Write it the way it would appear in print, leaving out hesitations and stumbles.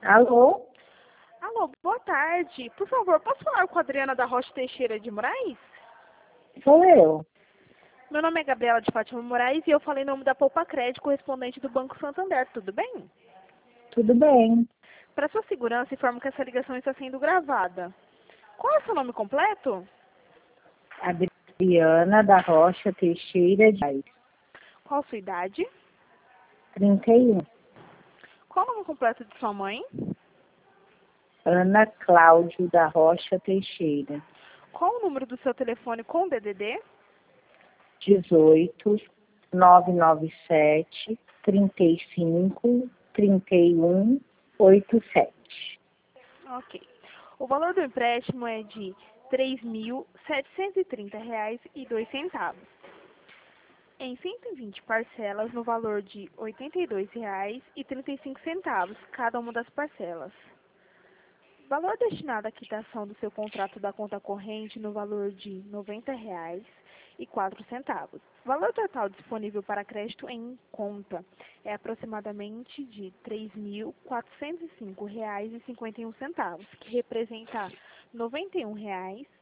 Alô? Alô, boa tarde. Por favor, posso falar com a Adriana da Rocha Teixeira de Moraes? Sou eu. Meu nome é Gabriela de Fátima Moraes e eu falei em nome da Poupa Crédito, correspondente do Banco Santander. Tudo bem? Tudo bem? Para sua segurança, informo que essa ligação está sendo gravada. Qual é o seu nome completo? Adriana da Rocha Teixeira de Moraes. Qual a sua idade? 31. Qual o nome completo de sua mãe? Ana Cláudio da Rocha Teixeira. Qual o número do seu telefone com DDD? 18 997 35 31 87. Ok. O valor do empréstimo é de R$ 3.730,02. Em 120 parcelas no valor de R$ 82,35 cada uma das parcelas. Valor destinado à quitação do seu contrato da conta corrente no valor de R$ 90,04. Valor total disponível para crédito em conta é aproximadamente de R$ 3.405,51, que representa R$ 91,00